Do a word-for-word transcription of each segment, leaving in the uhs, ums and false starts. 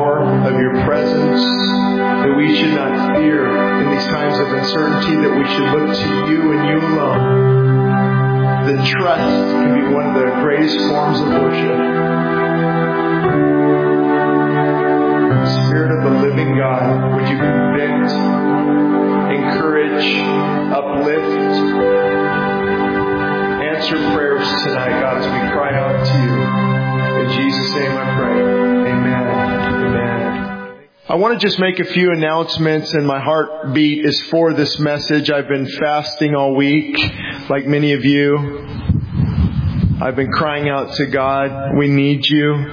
power of your presence, that we should not fear in these times of uncertainty, that we should look to you and you alone. That trust can be one of the greatest forms of worship. Spirit of the living God, would you convict, encourage, uplift, answer prayers tonight, God, as we cry out to you. In Jesus' name I pray. Amen. Amen. I want to just make a few announcements, and my heartbeat is for this message. I've been fasting all week, like many of you. I've been crying out to God, we need you.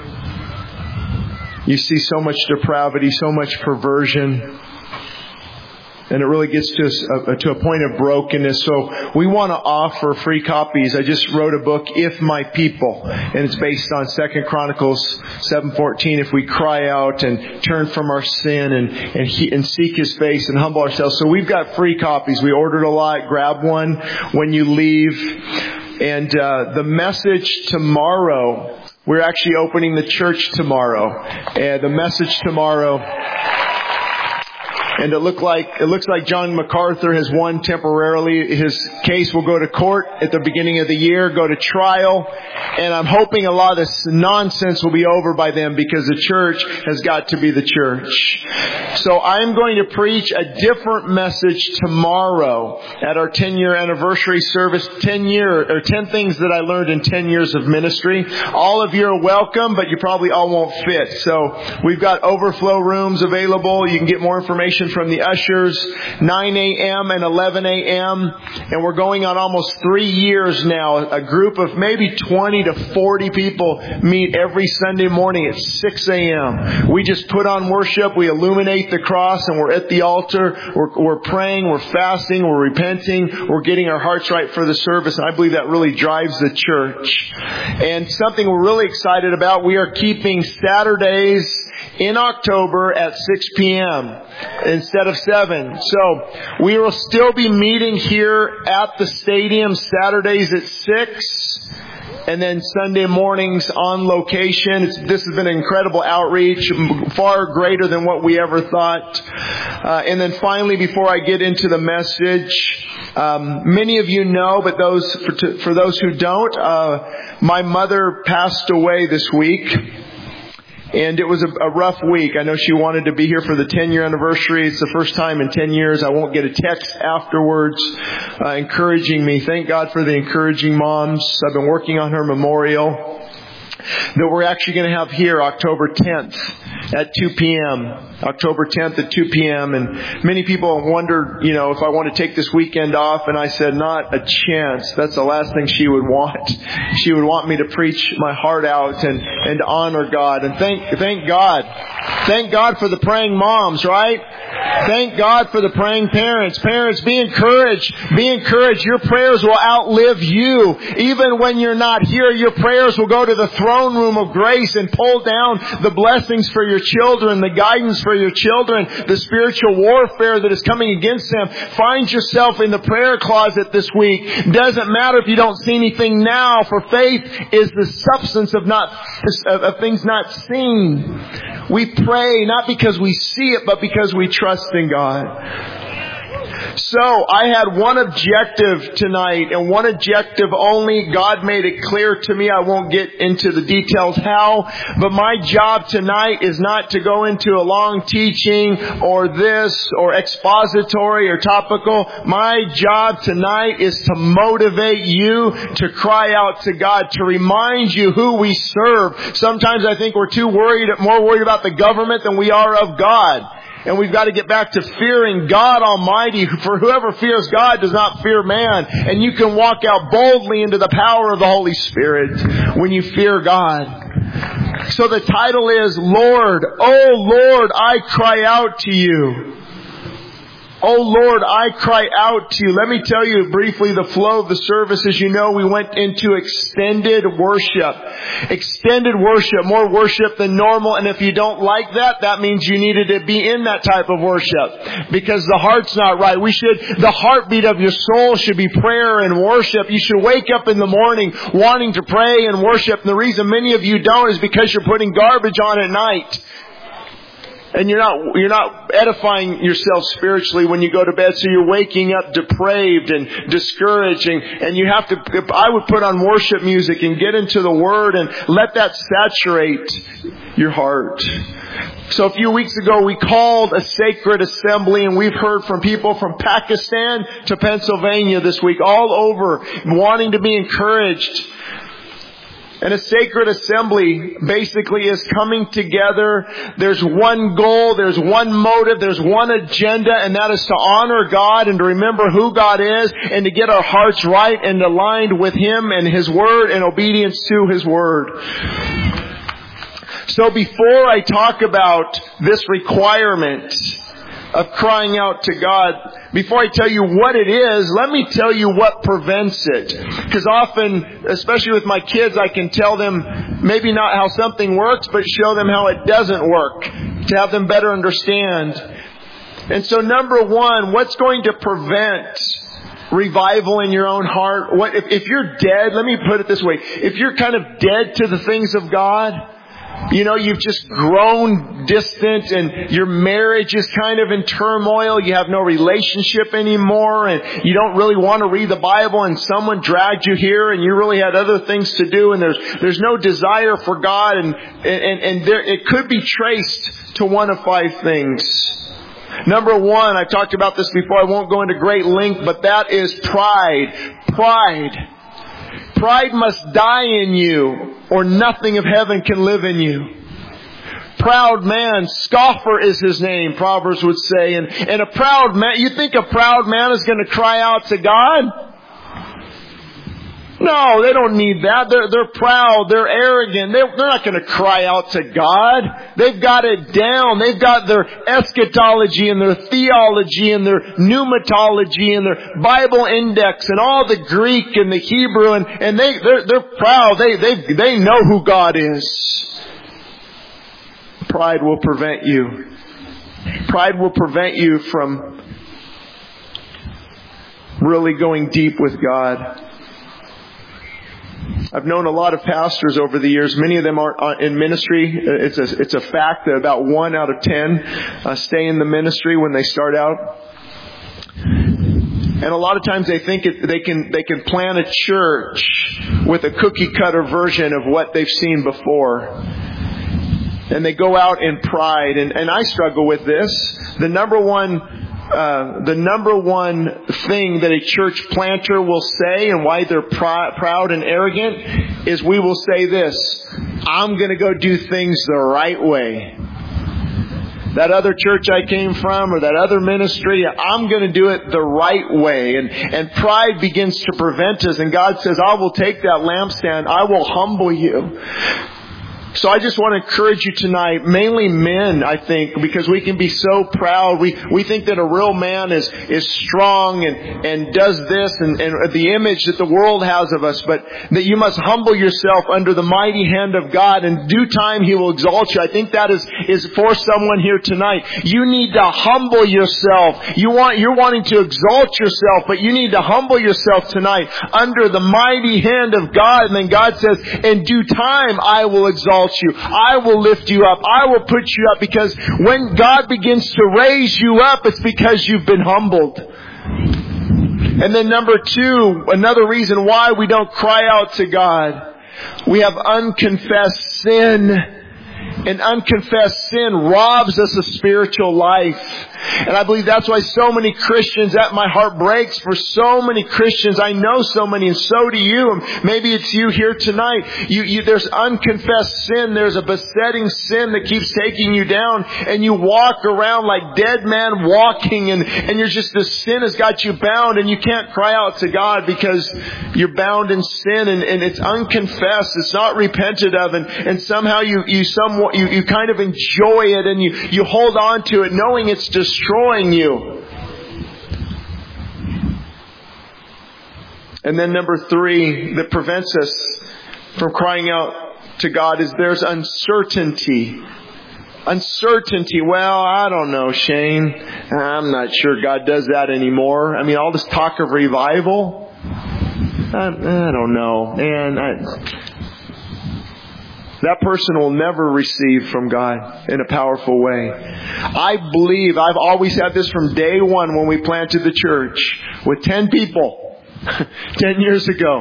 You see so much depravity, so much perversion. And it really gets to a, to a point of brokenness. So we want to offer free copies. I just wrote a book, If My People, and it's based on Second Chronicles seven fourteen. If we cry out and turn from our sin and and, he, and seek His face and humble ourselves. So we've got free copies. We ordered a lot. Grab one when you leave. And uh, the message tomorrow, we're actually opening the church tomorrow. And the message tomorrow. And it look like it looks like John MacArthur has won temporarily. His case will go to court at the beginning of the year, go to trial. And I'm hoping a lot of this nonsense will be over by then, because the church has got to be the church. So I'm going to preach a different message tomorrow at our ten-year anniversary service. ten year or ten things that I learned in ten years of ministry. All of you are welcome, but you probably all won't fit. So we've got overflow rooms available. You can get more information from the ushers, nine a.m. and eleven a.m. And we're going on almost three years now. A group of maybe twenty to forty people meet every Sunday morning at six a.m. We just put on worship. We illuminate the cross, and we're at the altar. We're, we're praying. We're fasting. We're repenting. We're getting our hearts right for the service. And I believe that really drives the church. And something we're really excited about, we are keeping Saturdays in October at six p.m. instead of seven. So we will still be meeting here at the stadium Saturdays at six. And then Sunday mornings on location. It's, this has been an incredible outreach, far greater than what we ever thought. Uh, and then finally, before I get into the message, um, many of you know, but those for, to, for those who don't, uh, my mother passed away this week. And it was a, a rough week. I know she wanted to be here for the ten-year anniversary. It's the first time in ten years. I won't get a text afterwards uh, encouraging me. Thank God for the encouraging moms. I've been working on her memorial that we're actually going to have here October tenth at two p.m. October tenth at two p.m. And many people wondered, you know, if I want to take this weekend off. And I said, not a chance. That's the last thing she would want. She would want me to preach my heart out and, and honor God. And thank, thank God. Thank God for the praying moms, right? Thank God for the praying parents. Parents, be encouraged. Be encouraged. Your prayers will outlive you. Even when you're not here, your prayers will go to the throne room of grace and pull down the blessings for your children, the guidance for your children, the spiritual warfare that is coming against them. Find yourself in the prayer closet this week. Doesn't matter if you don't see anything now, for faith is the substance of not of things not seen. We pray not because we see it, but because we trust in God. So I had one objective tonight, and one objective only. God made it clear to me. I won't get into the details how, but my job tonight is not to go into a long teaching or this or expository or topical. My job tonight is to motivate you to cry out to God, to remind you who we serve. Sometimes I think we're too worried, more worried about the government than we are of God. And we've got to get back to fearing God Almighty. For whoever fears God does not fear man. And you can walk out boldly into the power of the Holy Spirit when you fear God. So the title is, Lord, oh Lord, I cry out to you. Oh Lord, I cry out to you. Let me tell you briefly the flow of the service. As you know, we went into extended worship. Extended worship, more worship than normal. And if you don't like that, that means you needed to be in that type of worship, because the heart's not right. We should, the heartbeat of your soul should be prayer and worship. You should wake up in the morning wanting to pray and worship. And the reason many of you don't is because you're putting garbage on at night. And you're not, you're not edifying yourself spiritually when you go to bed, so you're waking up depraved and discouraged, and, and you have to, I would put on worship music and get into the Word and let that saturate your heart. So a few weeks ago we called a sacred assembly, and we've heard from people from Pakistan to Pennsylvania this week, all over, wanting to be encouraged. And a sacred assembly basically is coming together. There's one goal, there's one motive, there's one agenda, and that is to honor God and to remember who God is and to get our hearts right and aligned with Him and His Word and obedience to His Word. So before I talk about this requirement of crying out to God, before I tell you what it is, let me tell you what prevents it. Because often, especially with my kids, I can tell them maybe not how something works, but show them how it doesn't work to have them better understand. And so number one, what's going to prevent revival in your own heart? What if, if you're dead, let me put it this way. If you're kind of dead to the things of God, you know, you've just grown distant and your marriage is kind of in turmoil. You have no relationship anymore and you don't really want to read the Bible, and someone dragged you here and you really had other things to do, and there's there's no desire for God, and and, and there, it could be traced to one of five things. Number one, I've talked about this before. I won't go into great length, but that is pride. Pride. Pride must die in you, or nothing of heaven can live in you. Proud man, scoffer is his name, Proverbs would say. And, and a proud man, you think a proud man is going to cry out to God? No, they don't need that. They're, they're proud. They're arrogant. They're, they're not going to cry out to God. They've got it down. They've got their eschatology and their theology and their pneumatology and their Bible index and all the Greek and the Hebrew, and, and they, they're, they're proud. They, they, they know who God is. Pride will prevent you. Pride will prevent you from really going deep with God. I've known a lot of pastors over the years. Many of them are in ministry. It's a, it's a fact that about one out of ten uh, stay in the ministry when they start out. And a lot of times they think it, they can they can plan a church with a cookie cutter version of what they've seen before. And they go out in pride. And, and I struggle with this. The number one Uh, the number one thing that a church planter will say, and why they're pr- proud and arrogant, is we will say this: I'm going to go do things the right way. That other church I came from, or that other ministry, I'm going to do it the right way. And, and pride begins to prevent us. And God says, I will take that lampstand. I will humble you. So I just want to encourage you tonight, mainly men, I think, because we can be so proud. We we think that a real man is is strong and, and does this and, and the image that the world has of us, but that you must humble yourself under the mighty hand of God. In due time He will exalt you. I think that is, is for someone here tonight. You need to humble yourself. You want, you're wanting to exalt yourself, but you need to humble yourself tonight under the mighty hand of God. And then God says, in due time I will exalt you. I will lift you up. I will put you up, because when God begins to raise you up, it's because you've been humbled. And then number two, another reason why we don't cry out to God. We have unconfessed sin. And unconfessed sin robs us of spiritual life. And I believe that's why so many Christians, that my heart breaks for so many Christians. I know so many, and so do you. And maybe it's you here tonight. You, you, there's unconfessed sin. There's a besetting sin that keeps taking you down. And you walk around like dead man walking. And, and you're just, this sin has got you bound. And you can't cry out to God because you're bound in sin. And, and it's unconfessed. It's not repented of. And, and somehow you, you, somewhat, you, you kind of enjoy it. And you, you hold on to it knowing it's just destroying you. And then number three that prevents us from crying out to God is there's uncertainty. Uncertainty. Well, I don't know, Shane. I'm not sure God does that anymore. I mean, all this talk of revival. I, I don't know. Man, I... that person will never receive from God in a powerful way. I believe, I've always had this from day one when we planted the church with ten people, ten years ago,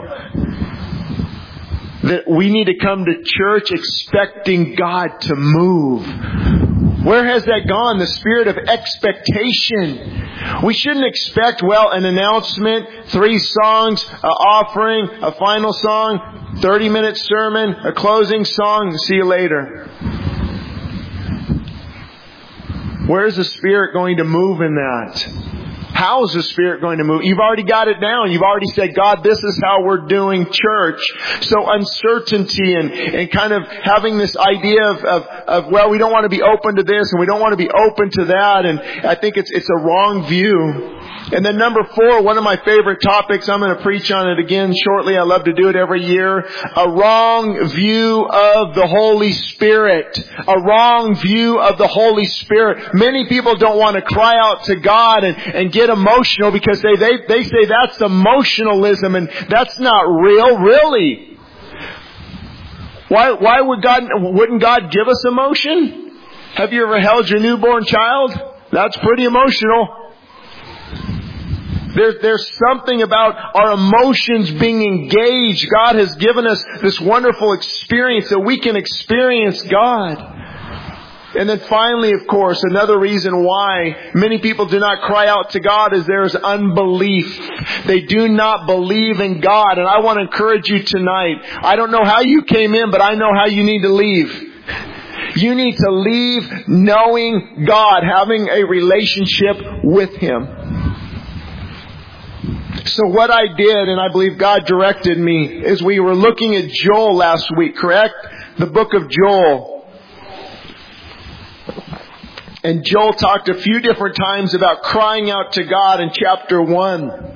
that we need to come to church expecting God to move. Where has that gone? The spirit of expectation. We shouldn't expect, well, an announcement, three songs, an offering, a final song, thirty minute sermon, a closing song, see you later. Where's the Spirit going to move in that? How is the Spirit going to move? You've already got it down. You've already said, God, this is how we're doing church. So uncertainty and, and kind of having this idea of, of, of, well, we don't want to be open to this and we don't want to be open to that. And I think it's, it's a wrong view. And then number four, one of my favorite topics, I'm going to preach on it again shortly. I love to do it every year. A wrong view of the Holy Spirit. A wrong view of the Holy Spirit. Many people don't want to cry out to God and, and get emotional because they, they, they say that's emotionalism and that's not real, really. Why, why would God, wouldn't God give us emotion? Have you ever held your newborn child? That's pretty emotional. There, there's something about our emotions being engaged. God has given us this wonderful experience that we can experience God. And then finally, of course, another reason why many people do not cry out to God is there is unbelief. They do not believe in God. And I want to encourage you tonight. I don't know how you came in, but I know how you need to leave. You need to leave knowing God, having a relationship with Him. So what I did, and I believe God directed me, is we were looking at Joel last week, correct? The book of Joel. And Joel talked a few different times about crying out to God in chapter one.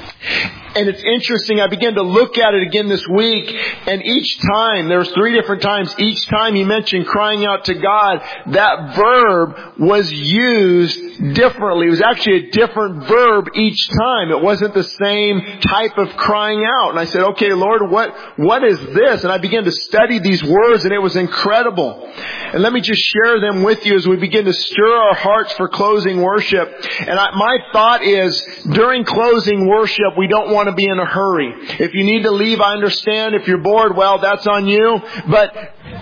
And it's interesting, I began to look at it again this week, and each time, there was three different times, each time he mentioned crying out to God, that verb was used differently. It was actually a different verb each time. It wasn't the same type of crying out. And I said, okay, Lord, what, what is this? And I began to study these words, and it was incredible. And let me just share them with you as we begin to stir our hearts for closing worship. And I, my thought is, during closing worship, we don't want to be in a hurry. If you need to leave, I understand. If you're bored, well, that's on you. But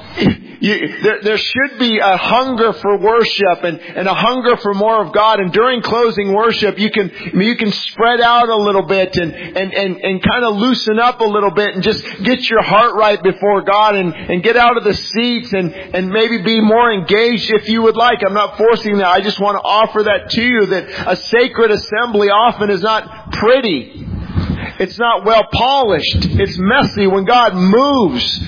you, there, there should be a hunger for worship and, and a hunger for more of God. And during closing worship, you can you can spread out a little bit and, and, and, and kind of loosen up a little bit and just get your heart right before God and, and get out of the seats and, and maybe be more engaged if you would like. I'm not forcing that. I just want to offer that to you, that a sacred assembly often is not pretty. It's not well polished. It's messy. When God moves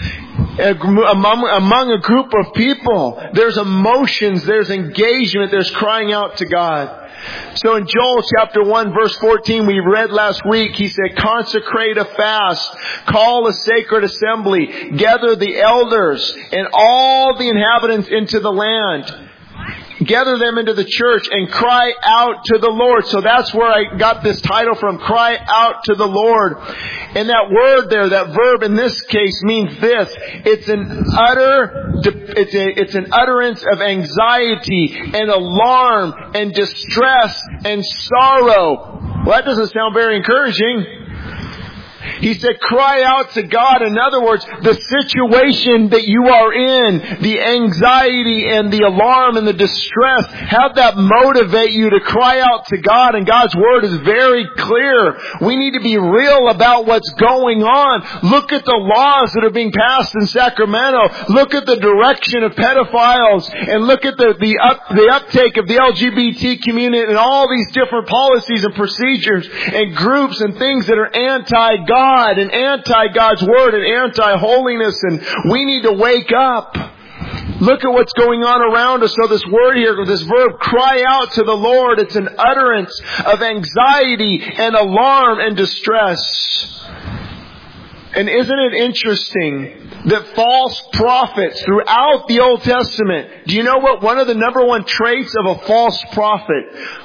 among, among a group of people, there's emotions, there's engagement, there's crying out to God. So in Joel chapter one verse fourteen, we read last week, he said, consecrate a fast, call a sacred assembly, gather the elders and all the inhabitants into the land. Gather them into the church and cry out to the Lord. So that's where I got this title from, cry out to the Lord. And that word there, that verb in this case means this. It's an utter, it's a, it's an utterance of anxiety and alarm and distress and sorrow. Well, that doesn't sound very encouraging. He said, cry out to God. In other words, the situation that you are in, the anxiety and the alarm and the distress, have that motivate you to cry out to God. And God's Word is very clear. We need to be real about what's going on. Look at the laws that are being passed in Sacramento. Look at the direction of pedophiles. And look at the, the, up, the uptake of the L G B T community and all these different policies and procedures and groups and things that are anti-God. God and anti-God's Word and anti-holiness, and we need to wake up. Look at what's going on around us. So this word here, this verb, cry out to the Lord, it's an utterance of anxiety and alarm and distress. And isn't it interesting that false prophets throughout the Old Testament, do you know what one of the number one traits of a false prophet?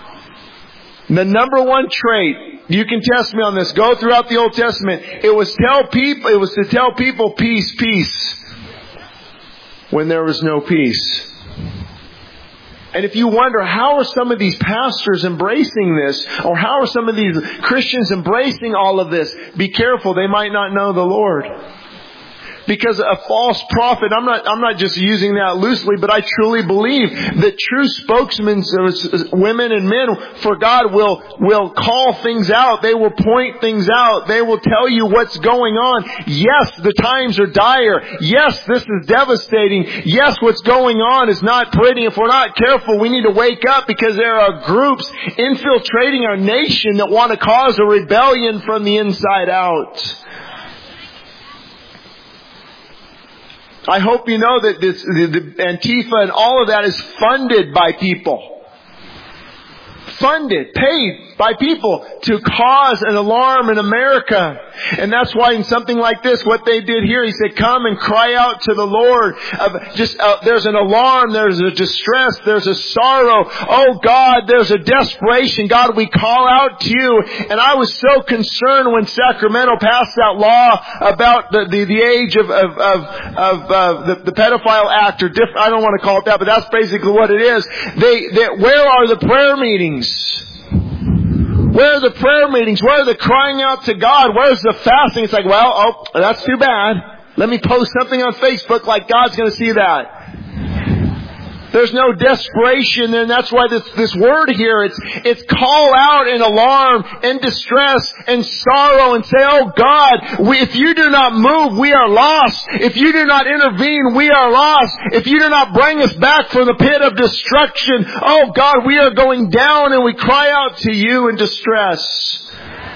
The number one trait, you can test me on this, go throughout the Old Testament, it was tell people, it was to tell people peace, peace. when there was no peace. And if you wonder, how are some of these pastors embracing this? Or how are some of these Christians embracing all of this? Be careful, they might not know the Lord. Because a false prophet, I'm not, I'm not just using that loosely, but I truly believe that true spokesmen, women and men for God will, will call things out. They will point things out. They will tell you what's going on. Yes, the times are dire. Yes, this is devastating. Yes, what's going on is not pretty. If we're not careful, we need to wake up, because there are groups infiltrating our nation that want to cause a rebellion from the inside out. I hope you know that this, the, the Antifa and all of that is funded by people. Funded, paid by people to cause an alarm in America. And that's why in something like this, what they did here, he said, come and cry out to the Lord. Uh, just uh, there's an alarm, there's a distress, there's a sorrow. Oh God, there's a desperation. God, we call out to you. And I was so concerned when Sacramento passed that law about the, the, the age of, of, of, of uh, the, the pedophile act, or diff- I don't want to call it that, but that's basically what it is. They, they, where are the prayer meetings? Where are the prayer meetings? Where are the crying out to God? Where's the fasting? It's like, well, oh, that's too bad. Let me post something on Facebook like God's going to see that. There's no desperation, and that's why this, this word here, it's, it's call out in alarm and distress and sorrow and say, oh God, we, if you do not move, we are lost. If you do not intervene, we are lost. If you do not bring us back from the pit of destruction, oh God, we are going down, and we cry out to you in distress.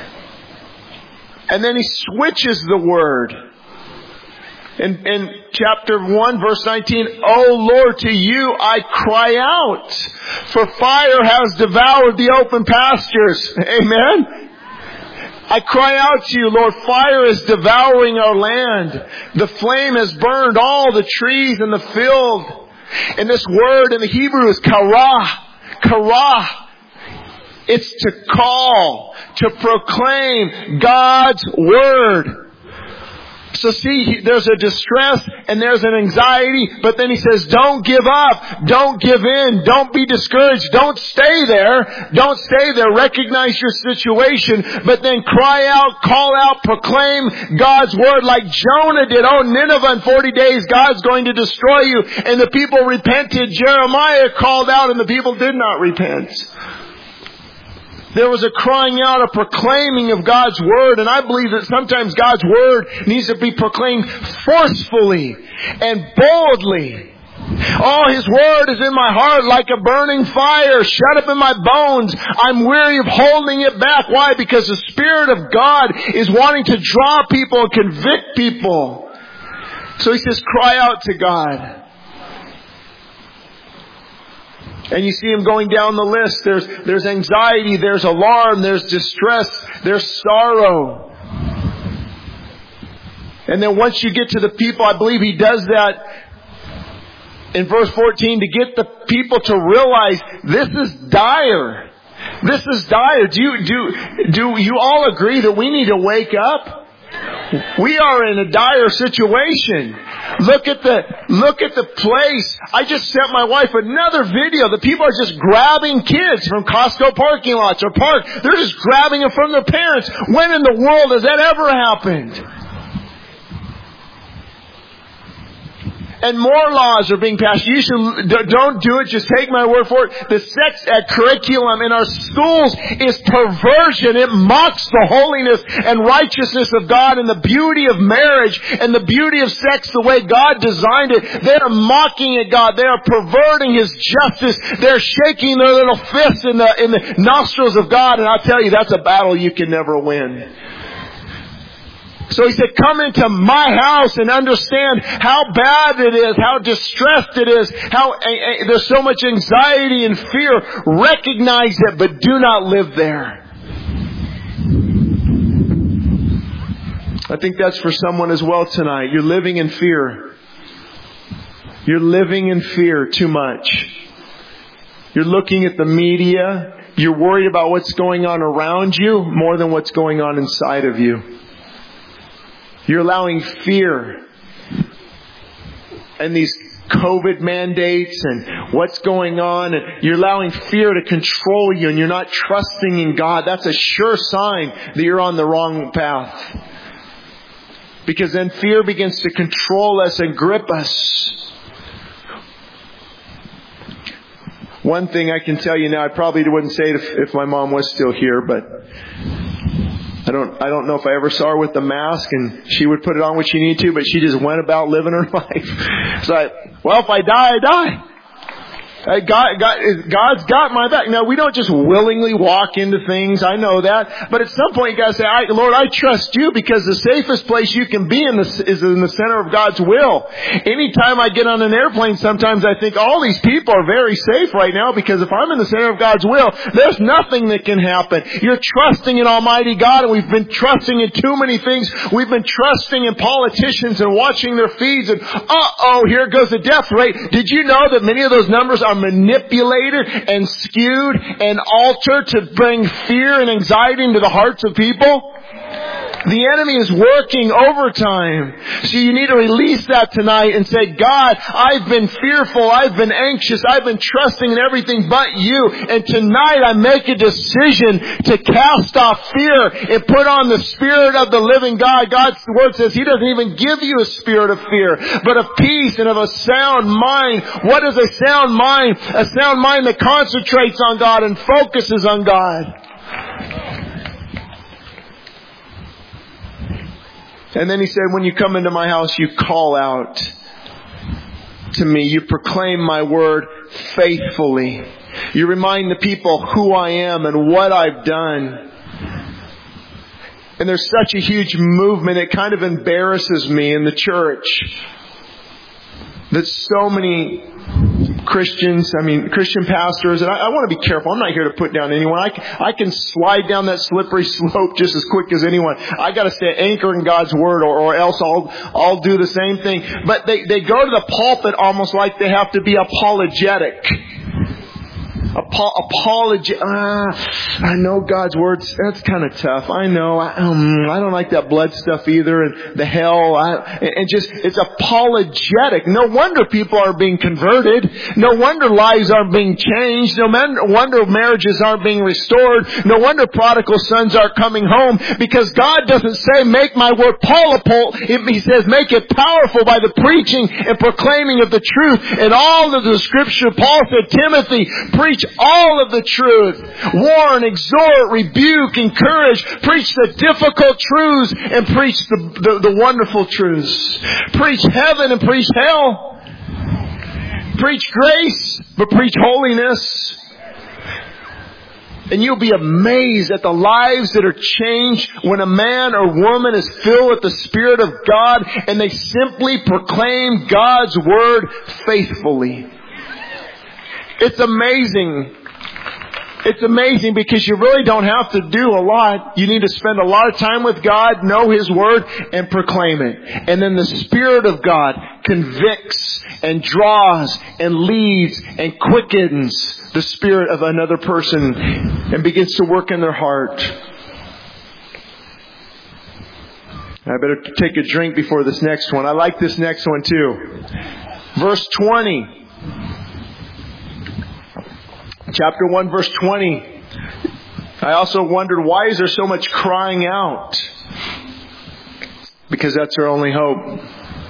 And then he switches the word. In, in chapter one, verse nineteen, O Lord, to you I cry out, for fire has devoured the open pastures. Amen? I cry out to you, Lord, fire is devouring our land. The flame has burned all the trees in the field. And this word in the Hebrew is karah. Karah. It's to call, to proclaim God's word. So see, there's a distress and there's an anxiety, but then he says, don't give up, don't give in, don't be discouraged, don't stay there, don't stay there, recognize your situation, but then cry out, call out, proclaim God's word like Jonah did. Oh, Nineveh, in forty days God's going to destroy you. And the people repented. Jeremiah called out and the people did not repent. There was a crying out, a proclaiming of God's Word. And I believe that sometimes God's Word needs to be proclaimed forcefully and boldly. Oh, His Word is in my heart like a burning fire, shut up in my bones. I'm weary of holding it back. Why? Because the Spirit of God is wanting to draw people and convict people. So He says, cry out to God. And you see him going down the list. There's, there's anxiety, there's alarm, there's distress, there's sorrow. And then once you get to the people, I believe he does that in verse fourteen to get the people to realize this is dire. This is dire. Do you, do, do you all agree that we need to wake up? We are in a dire situation. Look at the, look at the place. I just sent my wife another video. The people are just grabbing kids from Costco parking lots or park. They're just grabbing them from their parents. When in the world has that ever happened? And more laws are being passed. You should, don't do it, just take my word for it. The sex ed curriculum in our schools is perversion. It mocks the holiness and righteousness of God and the beauty of marriage and the beauty of sex the way God designed it. They are mocking it, God. They are perverting His justice. They're shaking their little fists in the, in the nostrils of God. And I'll tell you, that's a battle you can never win. So he said, come into my house and understand how bad it is, how distressed it is, how uh, uh, there's so much anxiety and fear. Recognize it, but do not live there. I think that's for someone as well tonight. You're living in fear. You're living in fear too much. You're looking at the media. You're worried about what's going on around you more than what's going on inside of you. You're allowing fear and these COVID mandates and what's going on, and you're allowing fear to control you and you're not trusting in God, that's a sure sign that you're on the wrong path. Because then fear begins to control us and grip us. One thing I can tell you now, I probably wouldn't say it if, if my mom was still here, but I don't, I don't know if I ever saw her with the mask and she would put it on when she needed to, but she just went about living her life. So I, well, if I die, I die. God, God, God's got my back. Now, we don't just willingly walk into things. I know that. But at some point, you got to say, I, Lord, I trust you, because the safest place you can be in the, is in the center of God's will. Anytime I get on an airplane, sometimes I think all these people are very safe right now, because if I'm in the center of God's will, there's nothing that can happen. You're trusting in Almighty God, and we've been trusting in too many things. We've been trusting in politicians and watching their feeds, and uh-oh, here goes the death rate. Did you know that many of those numbers are manipulated and skewed and altered to bring fear and anxiety into the hearts of people? The enemy is working overtime. So you need to release that tonight and say, God, I've been fearful, I've been anxious, I've been trusting in everything but you. And tonight I make a decision to cast off fear and put on the Spirit of the living God. God's word says He doesn't even give you a spirit of fear, but of peace and of a sound mind. What is a sound mind? A sound mind that concentrates on God and focuses on God. And then He said, when you come into my house, you call out to me. You proclaim my word faithfully. You remind the people who I am and what I've done. And there's such a huge movement, it kind of embarrasses me in the church that so many Christians, I mean, Christian pastors, and I, I want to be careful. I'm not here to put down anyone. I, I can slide down that slippery slope just as quick as anyone. I got to stay anchored in God's Word, or, or else I'll, I'll do the same thing. But they, they go to the pulpit almost like they have to be apologetic. Apo- apology. Ah, I know God's words. That's kind of tough. I know. I, um, I don't like that blood stuff either, and the hell. I, and just it's apologetic. No wonder people are being converted. No wonder lives aren't being changed. No wonder marriages aren't being restored. No wonder prodigal sons are coming home, because God doesn't say make my word powerful. He says make it powerful by the preaching and proclaiming of the truth. And all of the Scripture, Paul said, Timothy, preach all of the truth. Warn, exhort, rebuke, encourage. Preach the difficult truths and preach the, the, the wonderful truths. Preach heaven and preach hell. Preach grace, but preach holiness. And you'll be amazed at the lives that are changed when a man or woman is filled with the Spirit of God and they simply proclaim God's Word faithfully. It's amazing. It's amazing because you really don't have to do a lot. You need to spend a lot of time with God, know His Word, and proclaim it. And then the Spirit of God convicts and draws and leads and quickens the spirit of another person and begins to work in their heart. I better take a drink before this next one. I like this next one too. Verse twenty. Chapter one, verse twenty. I also wondered, why is there so much crying out? Because that's our only hope.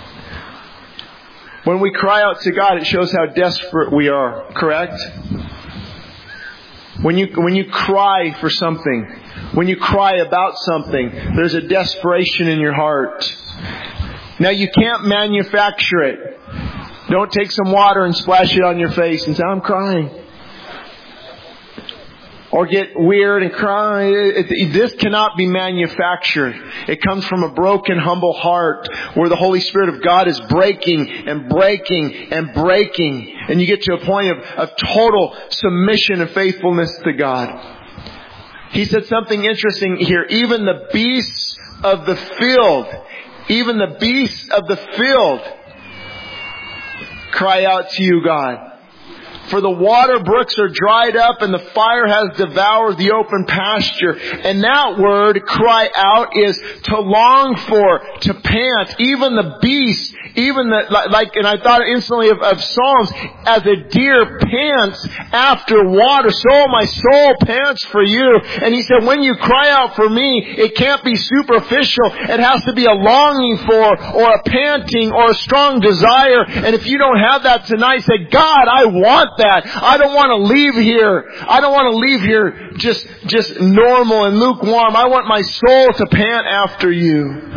When we cry out to God, it shows how desperate we are, correct? When you, when you cry for something, when you cry about something, there's a desperation in your heart. Now you can't manufacture it. Don't take some water and splash it on your face and say, I'm crying. Or get weird and cry. It, it, this cannot be manufactured. It comes from a broken, humble heart where the Holy Spirit of God is breaking and breaking and breaking. And you get to a point of, of total submission and faithfulness to God. He said something interesting here. Even the beasts of the field, even the beasts of the field cry out to you, God. For the water brooks are dried up and the fire has devoured the open pasture. And that word, cry out, is to long for, to pant. Even the beasts, Even that, like, and I thought instantly of, of Psalms, as a deer pants after water, so my soul pants for you. And he said, when you cry out for me, it can't be superficial. It has to be a longing for, or a panting, or a strong desire. And if you don't have that tonight, say, God, I want that. I don't want to leave here. I don't want to leave here just, just normal and lukewarm. I want my soul to pant after you.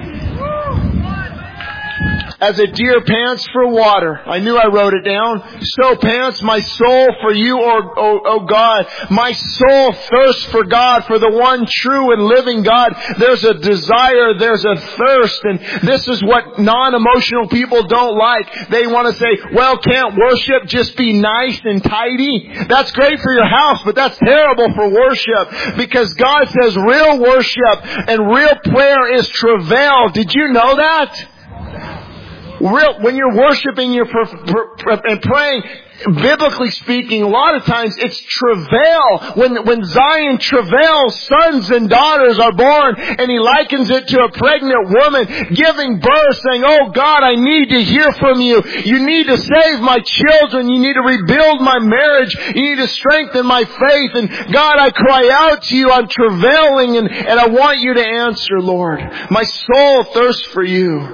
As a deer pants for water. I knew I wrote it down. So pants my soul for you, O, o, o God. My soul thirsts for God, for the one true and living God. There's a desire, there's a thirst, and this is what non-emotional people don't like. They want to say, well, can't worship just be nice and tidy? That's great for your house, but that's terrible for worship. Because God says real worship and real prayer is travail. Did you know that? Real, when you're worshiping you're per, per, per, and praying, biblically speaking, a lot of times it's travail. When, when Zion travails, sons and daughters are born, and he likens it to a pregnant woman giving birth, saying, oh God, I need to hear from you. You need to save my children. You need to rebuild my marriage. You need to strengthen my faith. And God, I cry out to you. I'm travailing, and, and I want you to answer, Lord. My soul thirsts for you.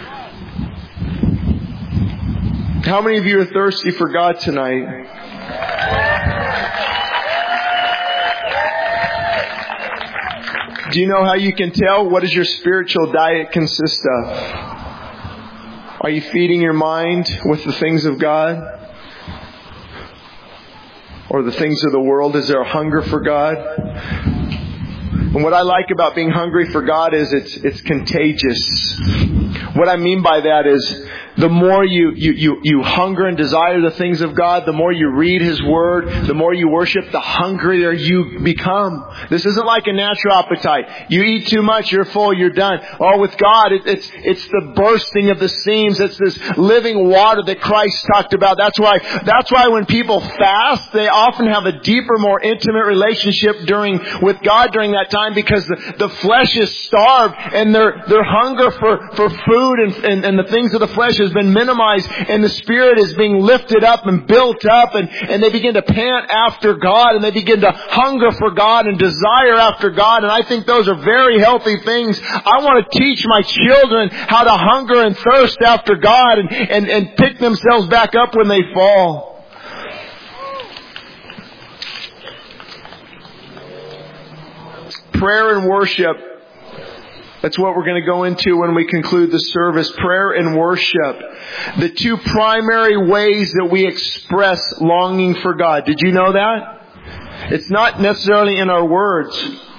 How many of you are thirsty for God tonight? Do you know how you can tell? What does your spiritual diet consist of? Are you feeding your mind with the things of God? Or the things of the world? Is there a hunger for God? And what I like about being hungry for God is it's it's contagious. What I mean by that is, the more you, you, you, you hunger and desire the things of God, the more you read His Word, the more you worship, the hungrier you become. This isn't like a natural appetite. You eat too much, you're full, you're done. Oh, with God, it, it's, it's the bursting of the seams. It's this living water that Christ talked about. That's why, that's why when people fast, they often have a deeper, more intimate relationship during, with God during that time, because the, the flesh is starved, and their, their hunger for, for food and, and, and the things of the flesh has been minimized, and the Spirit is being lifted up and built up, and, and they begin to pant after God, and they begin to hunger for God and desire after God. And I think those are very healthy things. I want to teach my children how to hunger and thirst after God, and, and, and pick themselves back up when they fall. Prayer and worship. That's what we're going to go into when we conclude the service. Prayer and worship. The two primary ways that we express longing for God. Did you know that? It's not necessarily in our words.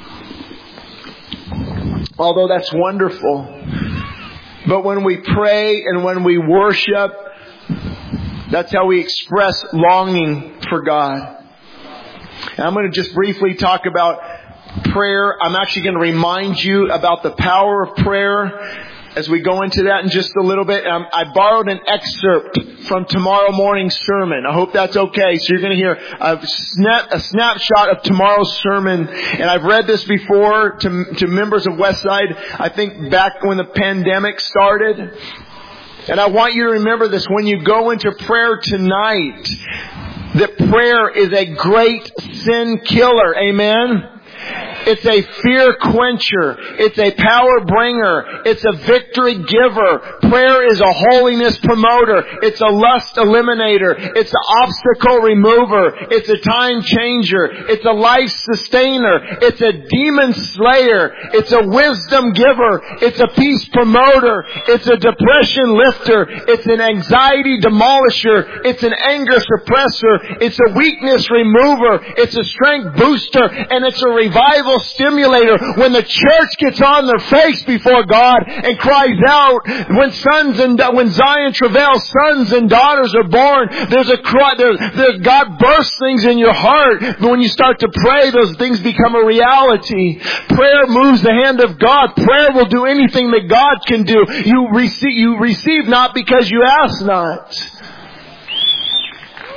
Although that's wonderful. But when we pray and when we worship, that's how we express longing for God. And I'm going to just briefly talk about prayer. I'm actually going to remind you about the power of prayer as we go into that in just a little bit. Um, I borrowed an excerpt from tomorrow morning's sermon. I hope that's okay. So you're going to hear a, snap, a snapshot of tomorrow's sermon. And I've read this before to, to members of Westside, I think back when the pandemic started. And I want you to remember this when you go into prayer tonight, that prayer is a great sin killer. Amen? It's a fear quencher. It's a power bringer. It's a victory giver. Prayer is a holiness promoter. It's a lust eliminator. It's an obstacle remover. It's a time changer. It's a life sustainer. It's a demon slayer. It's a wisdom giver. It's a peace promoter. It's a depression lifter. It's an anxiety demolisher. It's an anger suppressor. It's a weakness remover. It's a strength booster. And it's a revival stimulator. When the church gets on their face before God and cries out, when sons and when Zion travails, sons and daughters are born, there's a cry. There's, there's God bursts things in your heart. But when you start to pray, those things become a reality. Prayer moves the hand of God. Prayer will do anything that God can do. You receive, you receive not because you ask not.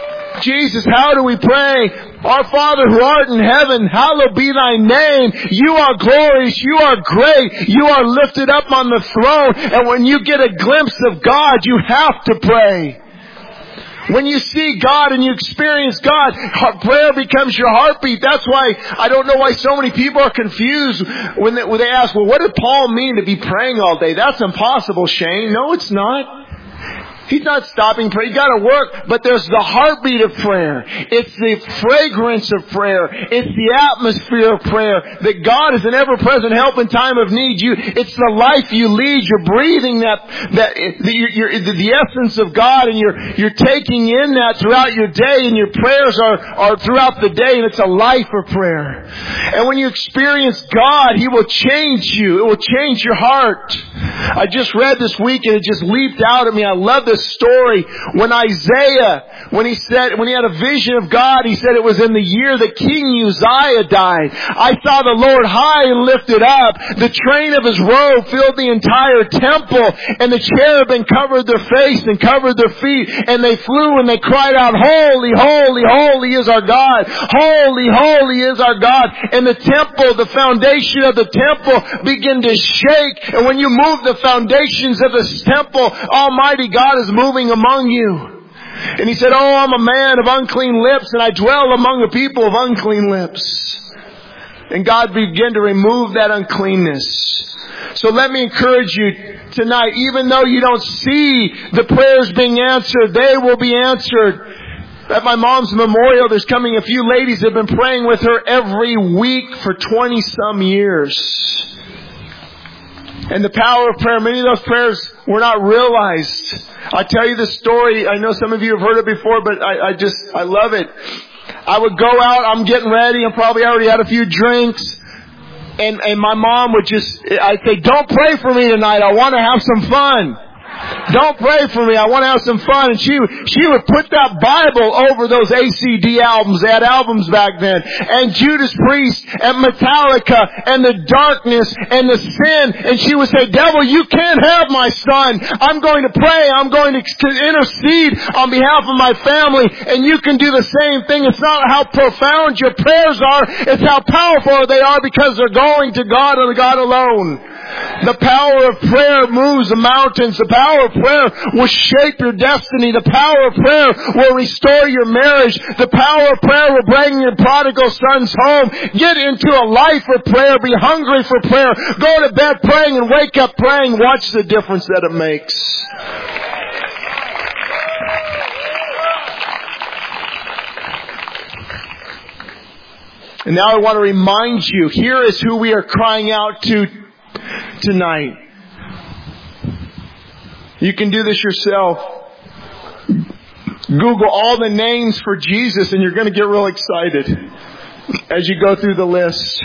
Jesus, how do we pray? Our Father who art in heaven, hallowed be thy name. You are glorious. You are great. You are lifted up on the throne. And when you get a glimpse of God, you have to pray. When you see God and you experience God, prayer becomes your heartbeat. That's why I don't know why so many people are confused when they, when they ask, well, what did Paul mean to be praying all day? That's impossible, Shane. No, it's not. He's not stopping prayer. You gotta work, but there's the heartbeat of prayer. It's the fragrance of prayer. It's the atmosphere of prayer. That God is an ever-present help in time of need. You, it's the life you lead. You're breathing that, that, the, you're, you're, the essence of God, and you're, you're taking in that throughout your day, and your prayers are, are throughout the day, and it's a life of prayer. And when you experience God, He will change you. It will change your heart. I just read this week, and it just leaped out at me. I love this story when Isaiah, when he said, when he had a vision of God, he said it was in the year that King Uzziah died. I saw the Lord high and lifted up. The train of His robe filled the entire temple, and the cherubim covered their face and covered their feet, and they flew and they cried out, holy, holy, holy is our God. Holy, holy is our God. And the temple, the foundation of the temple began to shake. And when you move the foundations of this temple, Almighty God is moving among you. And he said, oh, I'm a man of unclean lips, and I dwell among a people of unclean lips. And God began to remove that uncleanness. So let me encourage you tonight, even though you don't see the prayers being answered, they will be answered. At my mom's memorial, there's coming a few ladies that have been praying with her every week for twenty some years. And the power of prayer, many of those prayers were not realized. I tell you the story. I know some of you have heard it before, but I, I just, I love it. I would go out, I'm getting ready, I'm probably already had a few drinks. And, and my mom would just, I'd say, don't pray for me tonight. I want to have some fun. Don't pray for me. I want to have some fun. And she, she would put that Bible over those A C D albums. They had albums back then. And Judas Priest and Metallica and the darkness and the sin. And she would say, devil, you can't have my son. I'm going to pray. I'm going to intercede on behalf of my family. And you can do the same thing. It's not how profound your prayers are. It's how powerful they are, because they're going to God and God alone. The power of prayer moves the mountains. The power of prayer will shape your destiny. The power of prayer will restore your marriage. The power of prayer will bring your prodigal sons home. Get into a life of prayer. Be hungry for prayer. Go to bed praying and wake up praying. Watch the difference that it makes. And now I want to remind you, here is who we are crying out to tonight. You can do this yourself. Google all the names for Jesus and you're going to get real excited as you go through the list.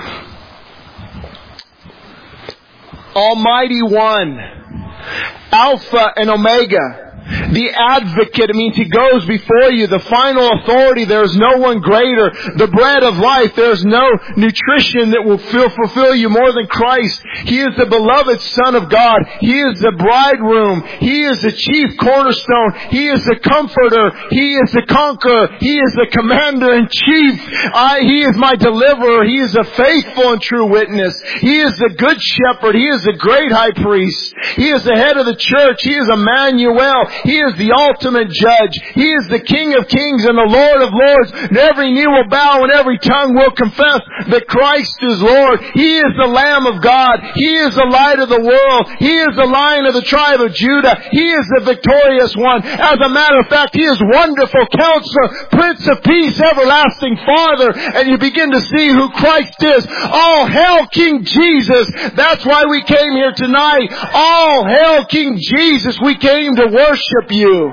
Almighty One, Alpha and Omega. The advocate, it means He goes before you. The final authority, there is no one greater. The bread of life, there is no nutrition that will fill, fulfill you more than Christ. He is the beloved Son of God. He is the bridegroom. He is the chief cornerstone. He is the comforter. He is the conqueror. He is the commander-in-chief. I, he is my deliverer. He is a faithful and true witness. He is the good shepherd. He is the great high priest. He is the head of the church. He is Emmanuel. He is the ultimate judge. He is the King of kings and the Lord of lords. And every knee will bow and every tongue will confess that Christ is Lord. He is the Lamb of God. He is the light of the world. He is the Lion of the tribe of Judah. He is the victorious one. As a matter of fact, He is Wonderful Counselor, Prince of Peace, Everlasting Father. And you begin to see who Christ is. All hail King Jesus. That's why we came here tonight. All hail King Jesus. We came to worship you.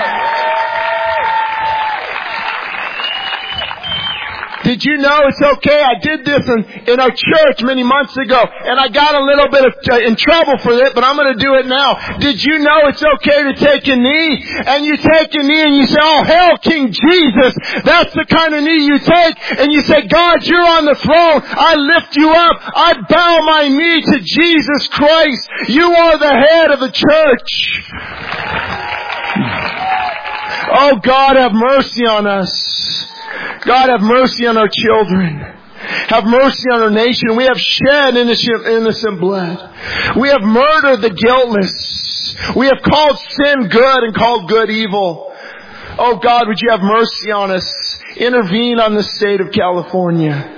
Did you know it's okay? I did this in, in our church many months ago, and I got a little bit of, uh, in trouble for it, but I'm going to do it now. Did you know it's okay to take a knee? And you take a knee and you say, oh, hail King Jesus. That's the kind of knee you take, and you say, God, you're on the throne. I lift you up. I bow my knee to Jesus Christ. You are the head of the church. Oh God, have mercy on us. God, have mercy on our children. Have mercy on our nation. We have shed innocent, innocent blood. We have murdered the guiltless. We have called sin good and called good evil. Oh God, would you have mercy on us? Intervene on the state of California.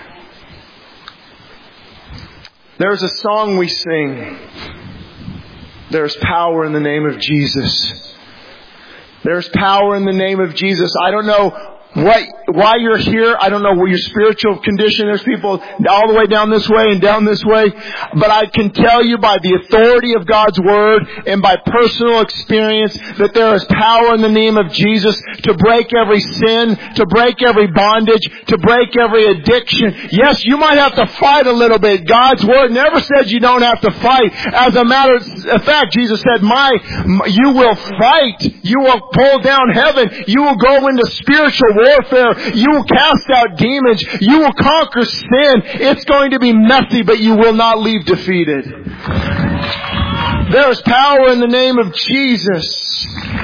There's a song we sing. There's power in the name of Jesus. There's power in the name of Jesus. I don't know what, why you're here. I don't know what your spiritual condition. There's people all the way down this way and down this way. But I can tell you by the authority of God's Word and by personal experience that there is power in the name of Jesus to break every sin, to break every bondage, to break every addiction. Yes, you might have to fight a little bit. God's Word never says you don't have to fight. As a matter of fact, Jesus said, "My, you will fight. You will pull down heaven. You will go into spiritual warfare. You will cast out demons. You will conquer sin. It's going to be messy, but you will not leave defeated." There is power in the name of Jesus.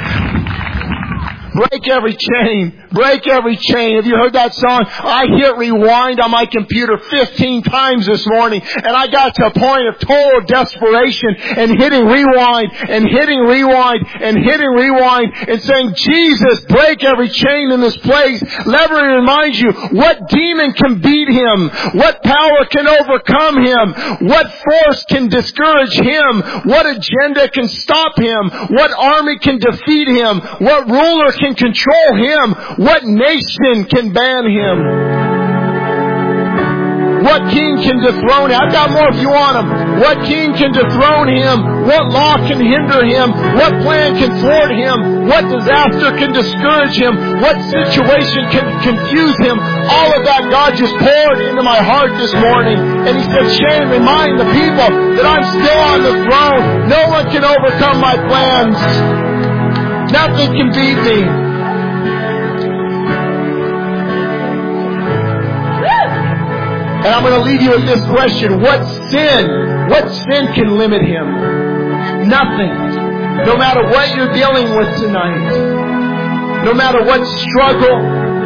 Break every chain. Break every chain. Have you heard that song? I hit rewind on my computer fifteen times this morning, and I got to a point of total desperation and hitting rewind and hitting rewind and hitting rewind and saying, "Jesus, break every chain in this place." Let me remind you, what demon can beat him? What power can overcome him? What force can discourage him? What agenda can stop him? What army can defeat him? What ruler can control him? What nation can ban him? What king can dethrone him? I've got more if you want him. What king can dethrone him? What law can hinder him? What plan can thwart him? What disaster can discourage him? What situation can confuse him? All of that God just poured into my heart this morning. And He said, "Shane, remind the people that I'm still on the throne. No one can overcome my plans. Nothing can beat me." And I'm going to leave you with this question. What sin, what sin can limit Him? Nothing. No matter what you're dealing with tonight. No matter what struggle,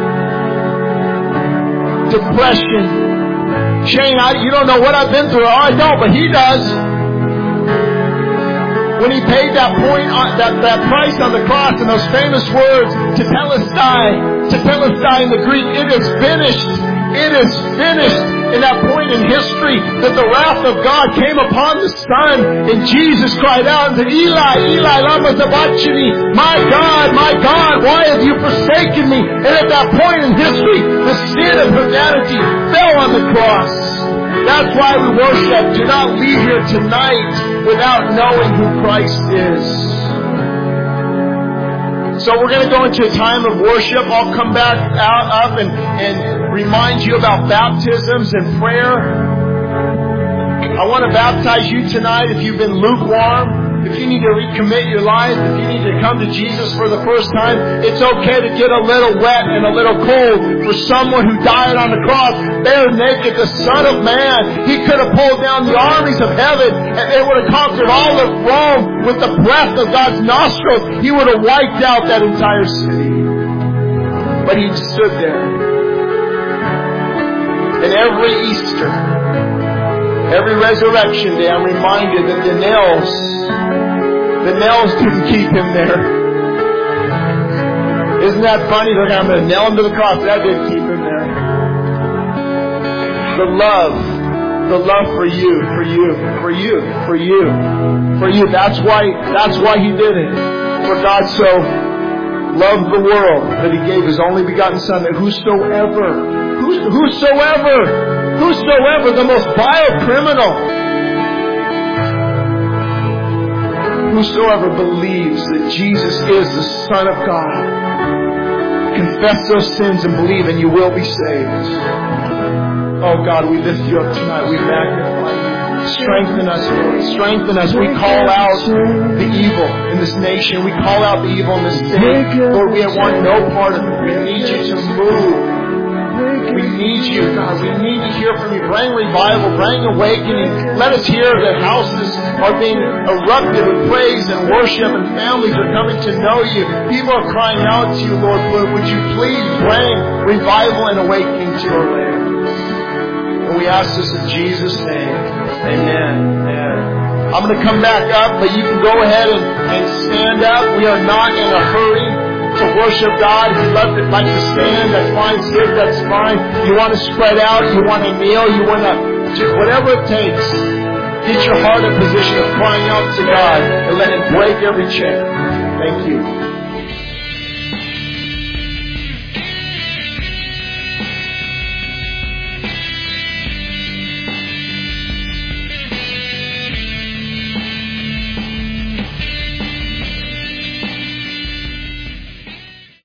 depression. Shane, I, you don't know what I've been through. Oh, I don't, but He does. When He paid that point, on, that, that price on the cross, and those famous words, tetelestai, tetelestai in the Greek, it is finished. It is finished. In that point in history that the wrath of God came upon the Son, and Jesus cried out and said, "Eli, Eli, lama sabachthani, my God, my God, why have you forsaken me?" And at that point in history, the sin of humanity fell on the cross. That's why we worship. Do not leave here tonight without knowing who Christ is. So we're going to go into a time of worship. I'll come back out up and, and remind you about baptisms and prayer. I want to baptize you tonight if you've been lukewarm. If you need to recommit your life, if you need to come to Jesus for the first time, it's okay to get a little wet and a little cold for someone who died on the cross, bare naked, the Son of Man. He could have pulled down the armies of heaven and they would have conquered all of Rome with the breath of God's nostrils. He would have wiped out that entire city. But He stood there. And every Easter, every resurrection day, I'm reminded that the nails, the nails didn't keep Him there. Isn't that funny? They're going to nail Him to the cross. That didn't keep Him there. The love, the love for you, for you, for you, for you, for you. That's why, that's why He did it. For God so loved the world that He gave His only begotten Son, that whosoever, who's, whosoever, whosoever, the most vile criminal, whosoever believes that Jesus is the Son of God, confess those sins and believe, and you will be saved. Oh God, we lift You up tonight. We magnify You. Strengthen us, Lord. Strengthen us. We call out the evil in this nation. We call out the evil in this state. Lord, we want no part of it. We need You to move. We need you, God. We need to hear from you. Bring revival. Bring awakening. Let us hear that houses are being erupted with praise and worship, and families are coming to know you. People are crying out to you, Lord. Would you please bring revival and awakening to our land? And we ask this in Jesus' name. Amen. Amen. I'm going to come back up, but you can go ahead and, and stand up. We are not in a hurry to worship God. If you'd love to, like to stand, that's fine. Sit, that's fine. You want to spread out, you want to kneel, you want to do whatever it takes. Get your heart in a position of crying out to God and let Him break every chain. Thank you.